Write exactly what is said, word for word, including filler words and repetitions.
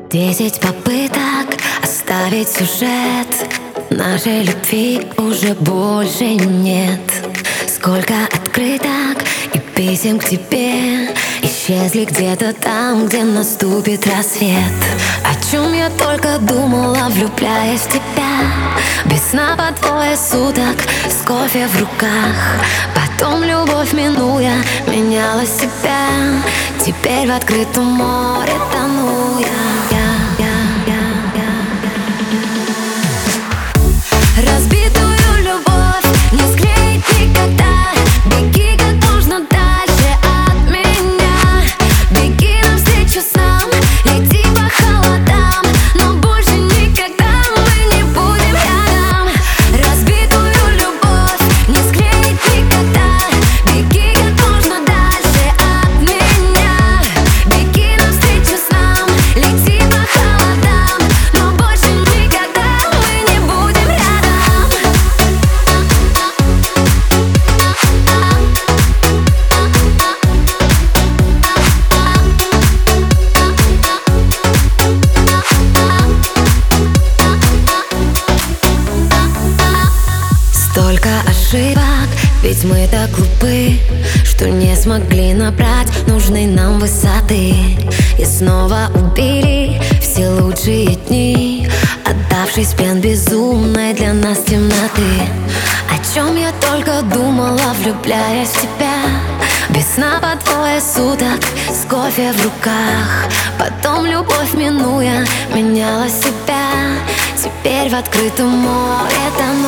Десять попыток оставить сюжет. Нашей любви уже больше нет. Сколько открыток и писем к тебе исчезли где-то там, где наступит рассвет. О чем я только думала, влюбляясь в тебя. Без сна по двое суток, с кофе в руках. Потом любовь минуя, меняла себя. Теперь в открытом море тону я. Разбитую любовь не склеить никогда. Беги как можно дальше от меня. Беги навстречу сам, лети по холодам. Но больше никогда мы не будем рядом. Разбитую любовь не склеить никогда. Беги как можно дальше от меня. Беги навстречу сам, лети по холодам. Но больше никогда мы не будем рядом. Столько ошибок, ведь мы так глупы, что не смогли набрать нужной нам высоты. И снова убили все лучшие дни, отдавшись в плен безумной для нас темноты. О чем я только думала, влюбляясь в тебя. Без сна по двое суток, с кофе в руках. Потом любовь минуя, меняла себя. Теперь в открытом море тону.